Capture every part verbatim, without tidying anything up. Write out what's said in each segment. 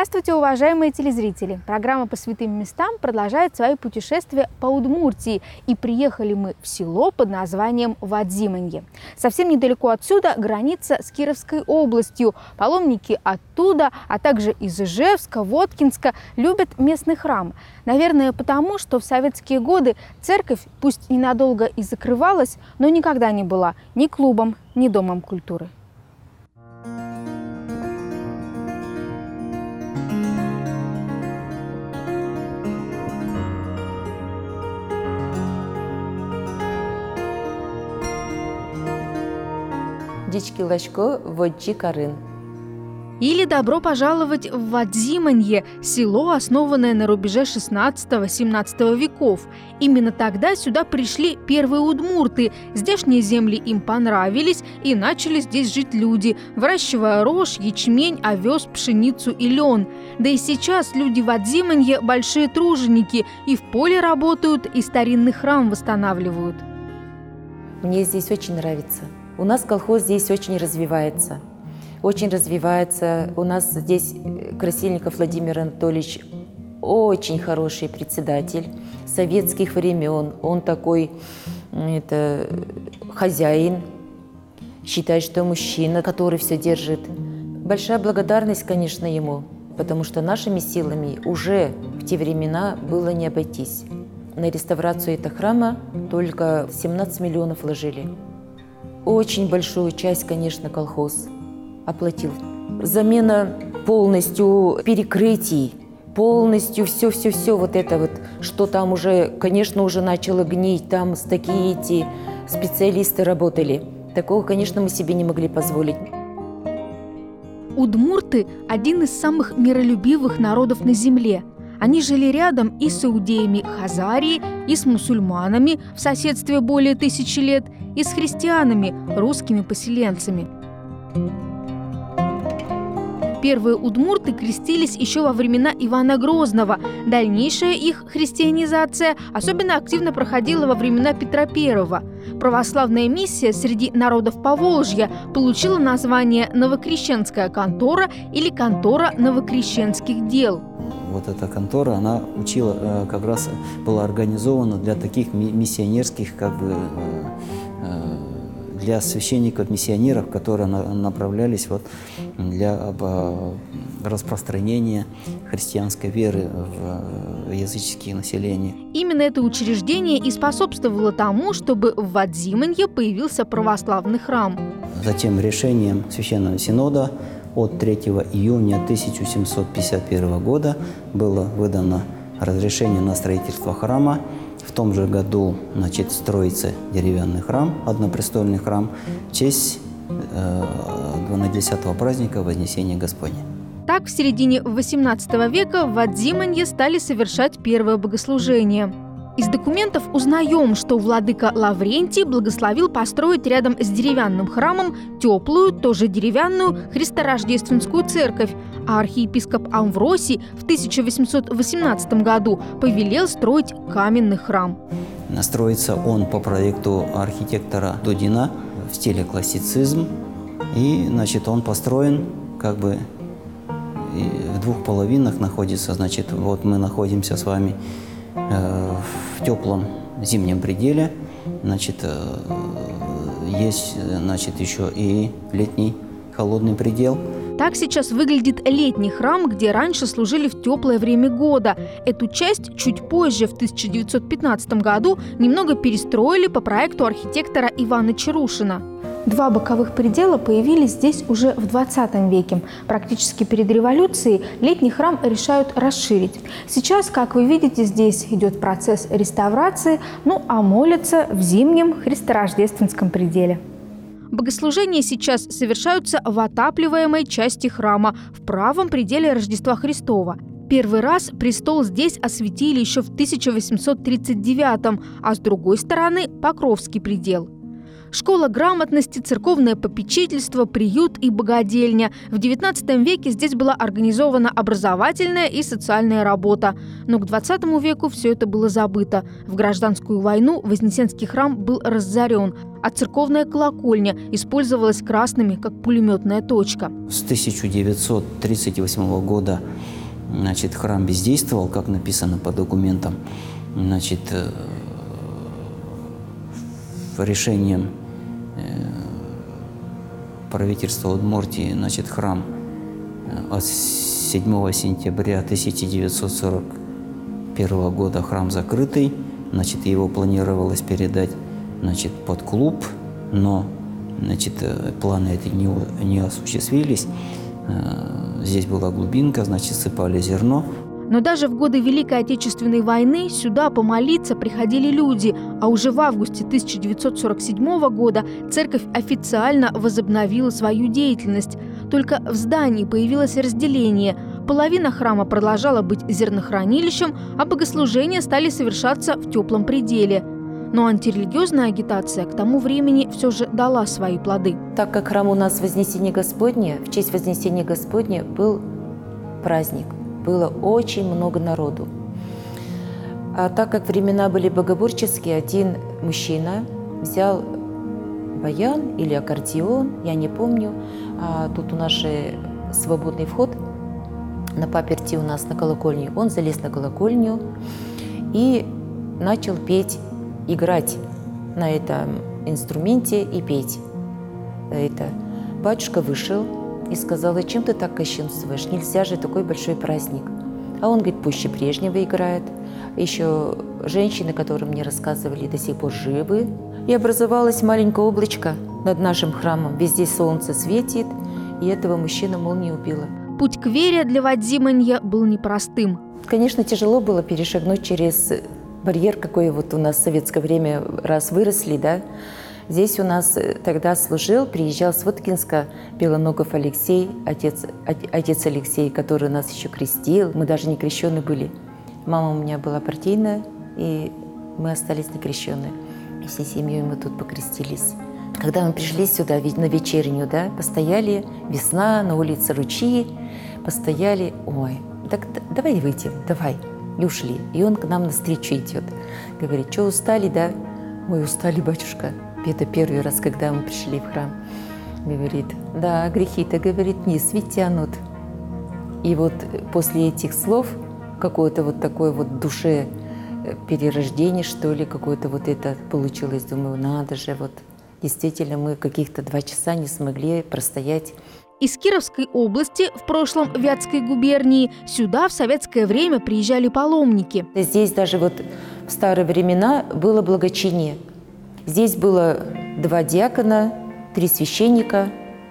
Здравствуйте, уважаемые телезрители! Программа «По святым местам» продолжает свои путешествия по Удмуртии. И приехали мы в село под названием Вадзиманье. Совсем недалеко отсюда граница с Кировской областью. Паломники оттуда, а также из Ижевска, Воткинска любят местный храм. Наверное, потому, что в советские годы церковь, пусть ненадолго и закрывалась, но никогда не была ни клубом, ни домом культуры. Дички Лачко, Воджи Карын. Или «Добро пожаловать в Вадзиманье», село, основанное на рубеже шестнадцатого-семнадцатого веков. Именно тогда сюда пришли первые удмурты. Здешние земли им понравились, и начали здесь жить люди, выращивая рожь, ячмень, овес, пшеницу и лен. Да и сейчас люди Вадзиманье – большие труженики, и в поле работают, и старинный храм восстанавливают. Мне здесь очень нравится. У нас колхоз здесь очень развивается. Очень развивается. У нас здесь Красильников Владимир Анатольевич очень хороший председатель советских времен. Он такой это, хозяин. Считает, что мужчина, который все держит. Большая благодарность, конечно, ему, потому что нашими силами уже в те времена было не обойтись. На реставрацию этого храма только семнадцать миллионов вложили. Очень большую часть, конечно, колхоз оплатил. Замена полностью перекрытий, полностью все-все-все вот это вот, что там уже, конечно, уже начало гнить, там такие эти специалисты работали. Такого, конечно, мы себе не могли позволить. Удмурты – один из самых миролюбивых народов на земле. Они жили рядом и с иудеями Хазарии, и с мусульманами в соседстве более тысячи лет, и с христианами, русскими поселенцами. Первые удмурты крестились еще во времена Ивана Грозного. Дальнейшая их христианизация особенно активно проходила во времена Петра Первого. Православная миссия среди народов Поволжья получила название «Новокрещенская контора» или «Контора новокрещенских дел». Вот эта контора, она учила, как раз была организована для таких миссионерских, как бы, для священников-миссионеров, которые направлялись вот для распространения христианской веры в языческие населения. Именно это учреждение и способствовало тому, чтобы в Вадзиманье появился православный храм. Затем решением Священного Синода от третьего июня тысяча семьсот пятьдесят первого года было выдано разрешение на строительство храма. В том же году, значит, строится деревянный храм, однопрестольный храм, в честь э, двунадесятого праздника Вознесения Господня. Так, в середине восемнадцатого века в Вадзиманье стали совершать первое богослужение. Из документов узнаем, что владыка Лаврентий благословил построить рядом с деревянным храмом теплую, тоже деревянную, христорождественскую церковь, а архиепископ Амвросий в тысяча восемьсот восемнадцатом году повелел строить каменный храм. Строится он по проекту архитектора Дудина в стиле классицизм, и, значит, он построен как бы в двух половинах находится. Значит, вот мы находимся с вами в теплом зимнем пределе, значит, есть, значит, еще и летний холодный предел. Так сейчас выглядит летний храм, где раньше служили в теплое время года. Эту часть чуть позже, в тысяча девятьсот пятнадцатом году, немного перестроили по проекту архитектора Ивана Чарушина. Два боковых предела появились здесь уже в двадцатом веке. Практически перед революцией летний храм решают расширить. Сейчас, как вы видите, здесь идет процесс реставрации, ну а молятся в зимнем христорождественском пределе. Богослужения сейчас совершаются в отапливаемой части храма, в правом пределе Рождества Христова. Первый раз престол здесь осветили еще в тысяча восемьсот тридцать девятом, а с другой стороны – Покровский предел. Школа грамотности, церковное попечительство, приют и богадельня. В девятнадцатом веке здесь была организована образовательная и социальная работа. Но к двадцатому веку все это было забыто. В гражданскую войну Вознесенский храм был разорен, а церковная колокольня использовалась красными, как пулеметная точка. С тысяча девятьсот тридцать восьмого года значит, храм бездействовал, как написано по документам. Значит, решением правительства Удмуртии, значит, храм от седьмого сентября тысяча девятьсот сорок первого года храм закрытый, значит, его планировалось передать, значит, под клуб, но, значит, планы эти не, не осуществились. Здесь была глубинка, значит, сыпали зерно. Но даже в годы Великой Отечественной войны сюда помолиться приходили люди, а уже в августе тысяча девятьсот сорок седьмого года церковь официально возобновила свою деятельность. Только в здании появилось разделение. Половина храма продолжала быть зернохранилищем, а богослужения стали совершаться в теплом пределе. Но антирелигиозная агитация к тому времени все же дала свои плоды. Так как храм у нас Вознесения Господня, в честь Вознесения Господня был праздник. Было очень много народу. А так как времена были богоборческие, один мужчина взял баян или аккордеон, я не помню. А тут у нас же свободный вход на паперти у нас на колокольне. Он залез на колокольню и начал петь, играть на этом инструменте и петь. Это. Батюшка вышел и сказала: чем ты так кощунствуешь? Нельзя же, такой большой праздник. А он говорит, пуще прежнего играет. Еще женщины, которые мне рассказывали, до сих пор живы. И образовалось маленькое облачко над нашим храмом. Везде солнце светит, и этого мужчину молния убила. Путь к вере для Вадзиманья был непростым. Конечно, тяжело было перешагнуть через барьер, какой вот у нас в советское время раз выросли, да. Здесь у нас тогда служил, приезжал с Воткинска Белоногов Алексей, отец, отец Алексей, который нас еще крестил. Мы даже не крещены были. Мама у меня была партийная, и мы остались некрещенные. И всей семьей мы тут покрестились. Когда мы пришли сюда на вечернюю, да, постояли, весна, на улице ручьи, постояли, ой, так давай выйдем, давай. И ушли. И он к нам навстречу идет. Говорит, что устали, да? Ой, устали, батюшка. Это первый раз, когда мы пришли в храм. Говорит, да, грехи-то, говорит, не свет тянут. И вот после этих слов какое-то вот такое вот душе перерождение, что ли, какое-то вот это получилось. Думаю, надо же, вот действительно мы каких-то два часа не смогли простоять. Из Кировской области, в прошлом Вятской губернии, сюда в советское время приезжали паломники. Здесь даже вот в старые времена было благочиние. Здесь было два диакона, три священника,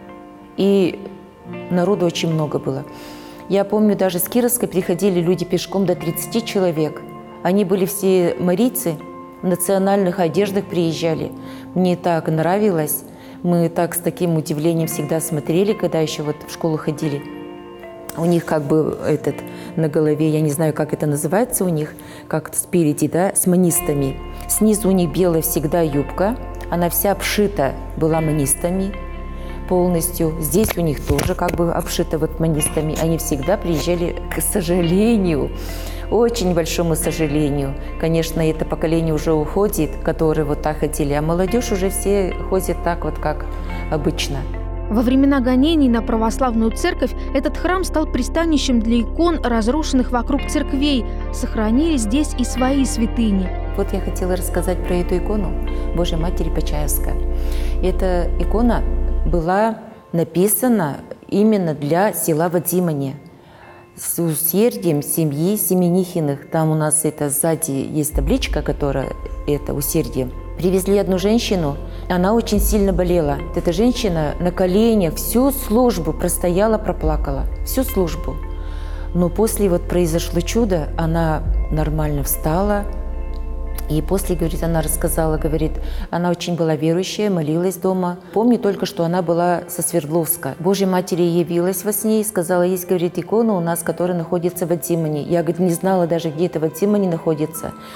и народу очень много было. Я помню, даже с Кировской приходили люди пешком до тридцати человек. Они были все марийцы, в национальных одеждах приезжали. Мне так нравилось. Мы так с таким удивлением всегда смотрели, когда еще вот в школу ходили. У них как бы этот на голове, я не знаю, как это называется у них, как спереди, да, с манистами. Снизу у них белая всегда юбка, она вся обшита была манистами полностью. Здесь у них тоже как бы обшита вот манистами. Они всегда приезжали, к сожалению, очень большому сожалению. Конечно, это поколение уже уходит, которые вот так ходили, а молодежь уже все ходит так вот, как обычно. Во времена гонений на православную церковь этот храм стал пристанищем для икон, разрушенных вокруг церквей. Сохранились здесь и свои святыни. Вот я хотела рассказать про эту икону Божьей Матери Почаевской. Эта икона была написана именно для села Вадзиманье. С усердием семьи Семенихиных. Там у нас это сзади есть табличка, которая это усердие. Привезли одну женщину, она очень сильно болела. Эта женщина на коленях всю службу простояла, проплакала. Всю службу. Но после вот произошло чудо, она нормально встала. И после, говорит, она рассказала, говорит, она очень была верующая, молилась дома. Помню только, что она была со Свердловска. Божья Матери явилась во сне и сказала, есть, говорит, икона у нас, которая находится в Вадзиманье. Я, говорит, не знала даже, где это Вадзиманье находится.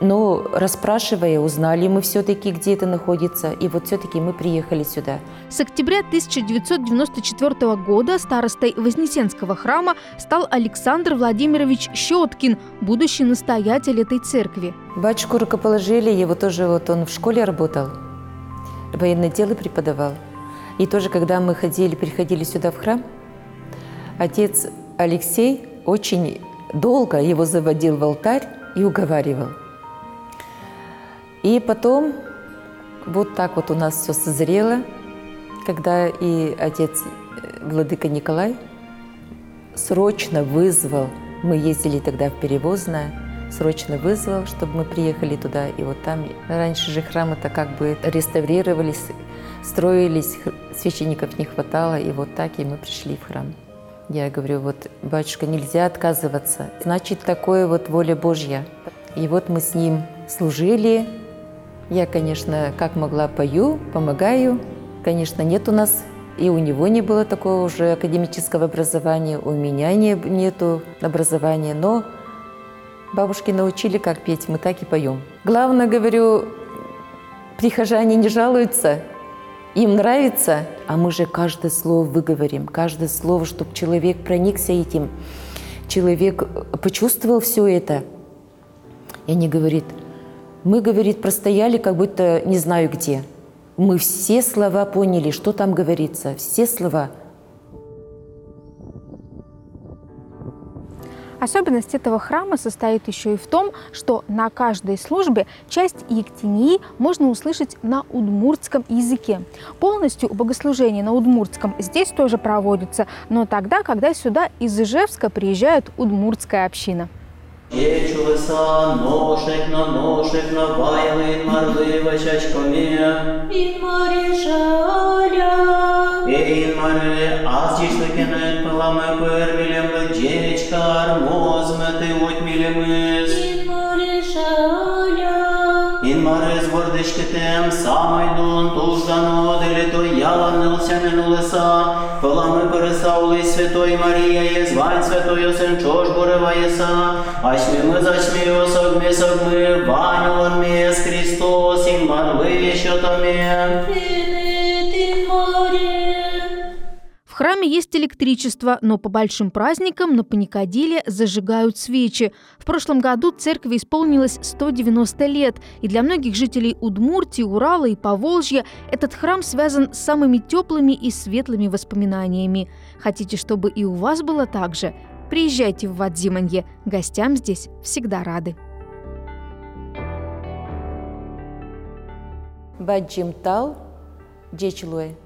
Но расспрашивая, узнали мы все-таки, где это находится, и вот все-таки мы приехали сюда. С октября тысяча девятьсот девяносто четвёртого года старостой Вознесенского храма стал Александр Владимирович Щеткин, будущий настоятель этой церкви. Батюшку рукоположили, его тоже, вот он в школе работал, военное дело преподавал. И тоже, когда мы ходили, приходили сюда в храм, отец Алексей очень долго его заводил в алтарь и уговаривал. И потом вот так вот у нас все созрело, когда и отец владыка Николай срочно вызвал, мы ездили тогда в Перевозное, срочно вызвал, чтобы мы приехали туда. И вот там раньше же храмы-то как бы реставрировались, строились, священников не хватало, и вот так и мы пришли в храм. Я говорю, вот, батюшка, нельзя отказываться, значит, такое вот воля Божья. И вот мы с ним служили. Я, конечно, как могла, пою, помогаю. Конечно, нет у нас, и у него не было такого уже академического образования, у меня не, нету образования, но бабушки научили, как петь, мы так и поем. Главное, говорю, прихожане не жалуются, им нравится, а мы же каждое слово выговорим, каждое слово, чтобы человек проникся этим, человек почувствовал все это. И они говорят, мы, говорит, простояли, как будто не знаю где. Мы все слова поняли, что там говорится, все слова. Особенность этого храма состоит еще и в том, что на каждой службе часть ектении можно услышать на удмуртском языке. Полностью богослужение на удмуртском здесь тоже проводится, но тогда, когда сюда из Ижевска приезжает удмуртская община. Ечу лиса, ношик на ношик на байли, марлива чачкомія. Ін морі жаля. Ін мари, а стішликенет пилами первілем ледечка, армозмети отмілемис. Ін морі жаля. Ін мари з гордички тем, самий дон, туждано, делі то яла нелсянину лиса. Пилами пересаулись Святой Марія, є звань Святою Сенчош Борева єса. Ачми ми зачми осогми согми, ванюлон міс Христос, ін марли, що там є. Принит ін морі. В храме есть электричество, но по большим праздникам на Паникадиле зажигают свечи. В прошлом году церкви исполнилось сто девяносто лет, и для многих жителей Удмуртии, Урала и Поволжья этот храм связан с самыми теплыми и светлыми воспоминаниями. Хотите, чтобы и у вас было так же? Приезжайте в Вадзиманье, гостям здесь всегда рады. Баджимтал, Джечлуэ.